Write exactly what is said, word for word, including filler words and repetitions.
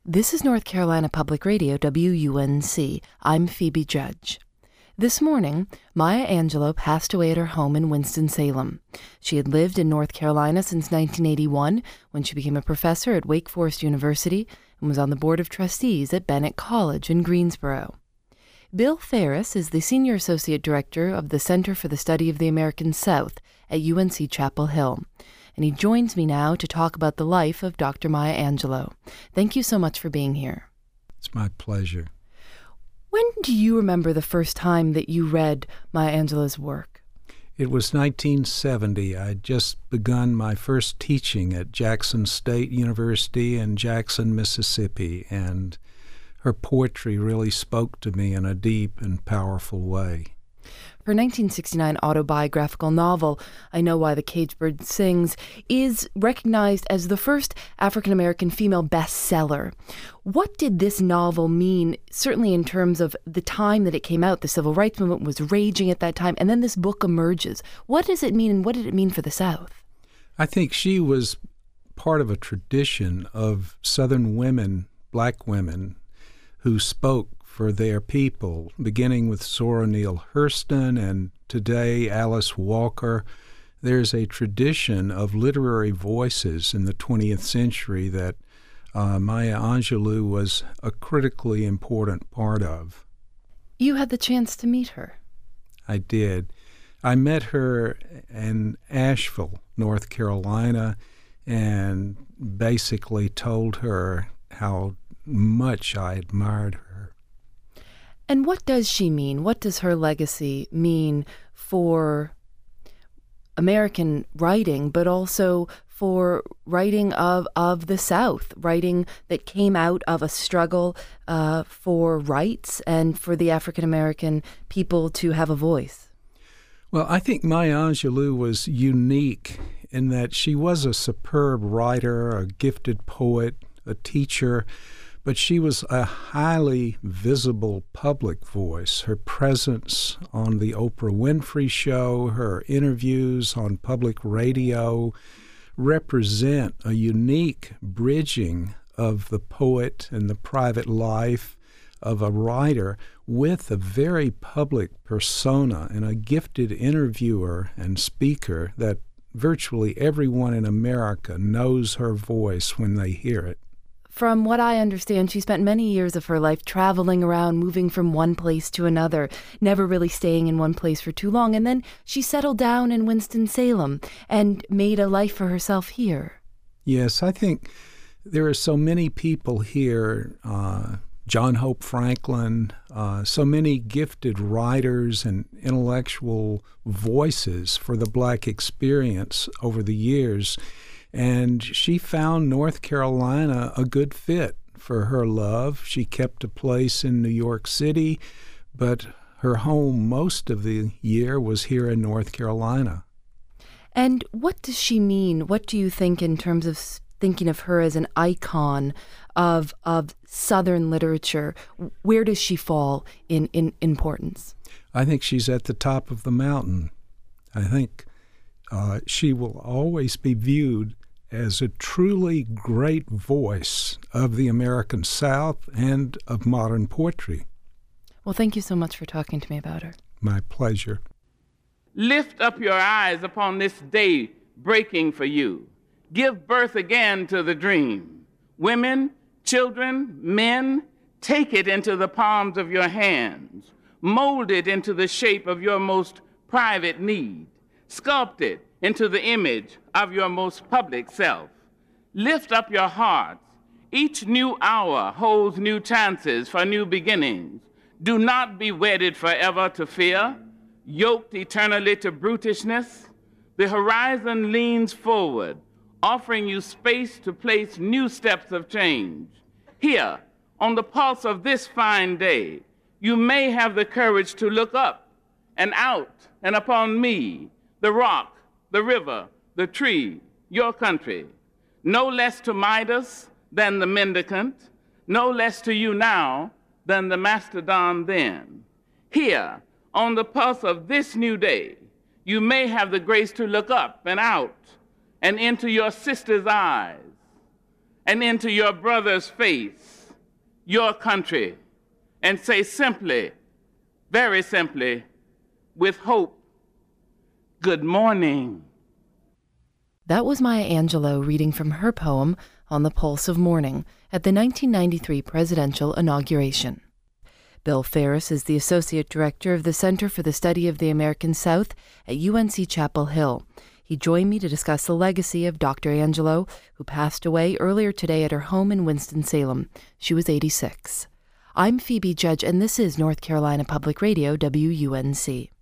This is North Carolina Public Radio, W U N C. I'm Phoebe Judge. This morning, Maya Angelou passed away at her home in Winston-Salem. She had lived in North Carolina since nineteen eighty-one, when she became a professor at Wake Forest University and was on the board of trustees at Bennett College in Greensboro. Bill Ferris is the Senior Associate Director of the Center for the Study of the American South at U N C Chapel Hill, and he joins me now to talk about the life of Doctor Maya Angelou. Thank you so much for being here. It's my pleasure. When do you remember the first time that you read Maya Angelou's work? It was nineteen seventy. I'd just begun my first teaching at Jackson State University in Jackson, Mississippi, and her poetry really spoke to me in a deep and powerful way. Her nineteen sixty-nine autobiographical novel, I Know Why the Caged Bird Sings, is recognized as the first African-American female bestseller. What did this novel mean, certainly in terms of the time that it came out? The civil rights movement was raging at that time, and then this book emerges. What does it mean, and what did it mean for the South? I think she was part of a tradition of Southern women, black women, who spoke for their people, beginning with Zora Neale Hurston and today Alice Walker. There's a tradition of literary voices in the twentieth century that uh, Maya Angelou was a critically important part of. You had the chance to meet her. I did. I met her in Asheville, North Carolina, and basically told her how much I admired her. And what does she mean? What does her legacy mean for American writing, but also for writing of, of the South, writing that came out of a struggle uh, for rights and for the African-American people to have a voice? Well, I think Maya Angelou was unique in that she was a superb writer, a gifted poet, a teacher, but she was a highly visible public voice. Her presence on the Oprah Winfrey Show, her interviews on public radio represent a unique bridging of the poet and the private life of a writer with a very public persona and a gifted interviewer and speaker that virtually everyone in America knows her voice when they hear it. From what I understand, she spent many years of her life traveling around, moving from one place to another, never really staying in one place for too long. And then she settled down in Winston-Salem and made a life for herself here. Yes, I think there are so many people here, uh, John Hope Franklin, uh, so many gifted writers and intellectual voices for the Black experience over the years. And she found North Carolina a good fit for her love. She kept a place in New York City, but her home most of the year was here in North Carolina. And what does she mean? What do you think in terms of thinking of her as an icon of of Southern literature? Where does she fall in, in importance? I think she's at the top of the mountain. I think uh, she will always be viewed as a truly great voice of the American South and of modern poetry. Well, thank you so much for talking to me about her. My pleasure. Lift up your eyes upon this day breaking for you. Give birth again to the dream. Women, children, men, take it into the palms of your hands. Mold it into the shape of your most private need. Sculpt it into the image of your most public self. Lift up your hearts. Each new hour holds new chances for new beginnings. Do not be wedded forever to fear, yoked eternally to brutishness. The horizon leans forward, offering you space to place new steps of change. Here, on the pulse of this fine day, you may have the courage to look up and out and upon me, the rock, the river, the tree, your country, no less to Midas than the mendicant, no less to you now than the mastodon then. Here, on the pulse of this new day, you may have the grace to look up and out and into your sister's eyes and into your brother's face your country and say simply, very simply, with hope, good morning. That was Maya Angelou reading from her poem, On the Pulse of Morning, at the nineteen ninety-three presidential inauguration. Bill Ferris is the Associate Director of the Center for the Study of the American South at U N C Chapel Hill. He joined me to discuss the legacy of Doctor Angelou, who passed away earlier today at her home in Winston-Salem. She was eighty-six. I'm Phoebe Judge, and this is North Carolina Public Radio, W U N C.